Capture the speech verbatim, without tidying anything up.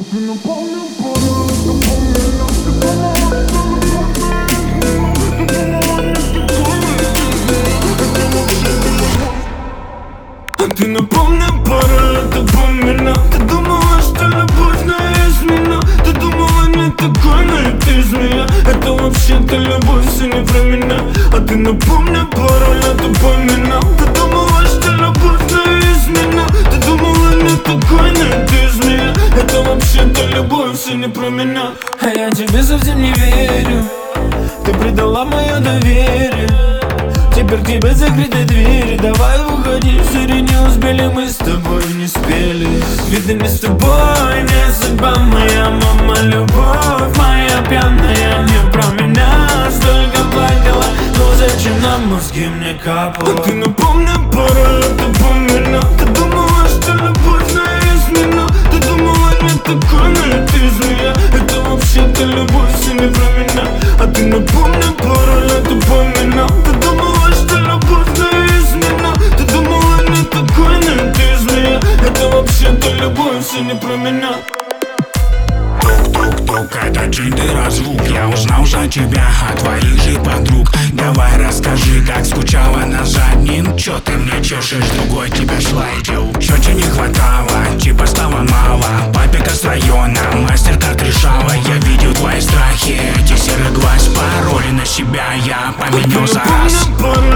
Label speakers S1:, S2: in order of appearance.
S1: А ты напомнил пароль от напомина. Ты думала, что любовь, но я измена. Ты думала, не такой, но и ты змея. Это вообще-то любовь, все не про меня. А ты напомнил пароль от напомина. Ты думала, что любовь, но я измена. Ты думала, не такой, но и ты змея. Это вообще-то любовь, все не про меня. А я тебе совсем не верю. Ты предала мое доверие. Теперь к тебе закрыты двери. Давай уходи, сири, не успели. Мы с тобой не спели. Видно, не с тобой, не судьба моя. Мама, любовь моя пьяная. Не про меня столько плакала. Но зачем нам мозги мне капало? А ты напомнил пароль от напомина. Ты думала, что любовь, но я измена. Ты думала, не такой, но и ты змея. Это вообще-то любовь, все не про меня. А ты напомнил пароль от напомина. Ты думала, что любовь, но я измена. Ты думала, не такой, но и ты змея. Это вообще-то любовь, все не про меня.
S2: Тук-тук-тук, это джиндера звук. Я узнал за тебя от твоих же подруг. Давай расскажи, как скучала на заднем. Чё ты мне чешешь, другой тебя слайдил. Чё тебе не хватало, типа стало мало. Папика с района, мастер как решала. Я видел твои страхи, эти серый глаз. Пароли на себя я поменял за раз.